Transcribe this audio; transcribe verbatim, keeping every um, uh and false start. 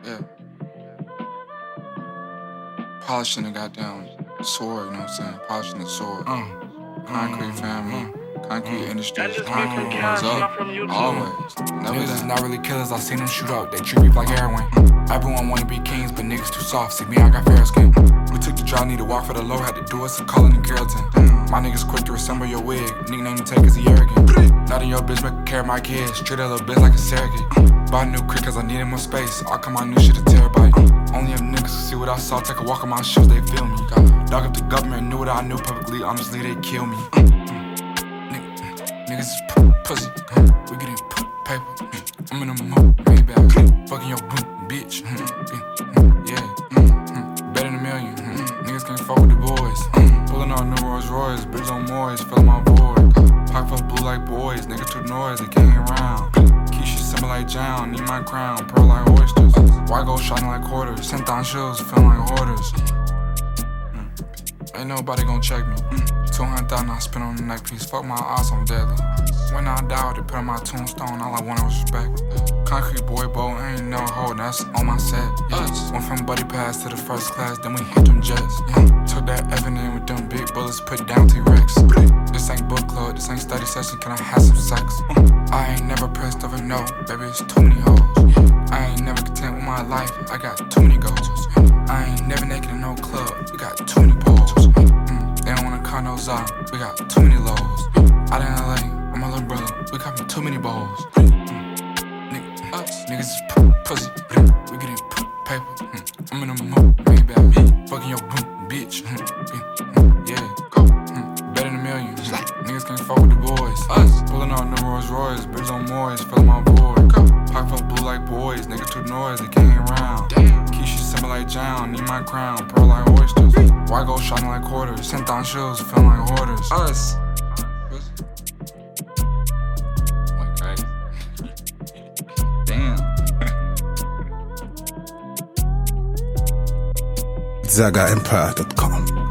Yeah. Polishing the goddamn sword, you know what I'm saying? Polishing the sword. Uh, Concrete uh, family. Uh, Concrete uh, industries, concrete boys up, always, never niggas down. is not really killers, I seen them shoot up, they treat me like heroin. Everyone wanna be kings, but niggas too soft, see me, I got fair skin. We took the drive, need to walk for the low, had to do it, so callin' in Carrollton. My niggas quick to resemble your wig, nickname you take cause he arrogant. Not in your bitch, make her carry my kids, treat that little bitch like a surrogate. Bought a new crib cause I needed more space, all come my new shit a terabyte. Only if niggas can see what I saw, take a walk on my shoes, they feel me. Dog up the government, knew what I knew publicly, honestly they kill me. Niggas is p- pussy, huh? We getting p- paper. Huh? I'm in a mood, maybe I huh? Fucking your boot, bitch. Huh? Yeah, huh? Better than a million. Huh? Niggas can't fuck with the boys. Huh? Pulling on new Rolls Royce, bitch on Moyes, filling my void. Pocket full blue like boys, niggas too noise, they can't hang around. Keisha simple like John, need my crown, pearl like oysters. White gold shining like quarters, sent on shoes, feeling like hoarders. Ain't nobody gon' check me. two hundred thousand I spent on the neck piece. Fuck my eyes, I'm deadly. When I die, they put on my tombstone. All I wanted was respect. Concrete boy, boat, ain't no hold. That's on my set. Yeah. Went from buddy pass to the first class, then we hit them jets. Yeah. Took that Evan in with them big bullets, put down T-Rex. This ain't book club, this ain't study session. Can I have some sex? I ain't never pressed over no, baby. It's too many hoes. I ain't never content with my life. I got too many goals. I ain't never naked in no club. We got too many poles. They don't wanna call no Zah, we got too many lows. Out in L A, I'm my little brother, we got me too many bowls. Niggas, us, niggas is p- pussy, we getting p- paper. I'm in a mood, maybe I fucking your boot, bitch. Yeah, better than a million. Niggas can't fuck with the boys. Us, pulling on new Rolls Royce, bitch on Moyes, filling my void. Pocket full blue like boys, niggas too noise, they can't hang around. Keisha simple like John, need my crown, pearl like oysters. White gold shining like quarters, sent on shoes, feeling like hoarders. Us. Okay. Damn. Zaga Empire dot com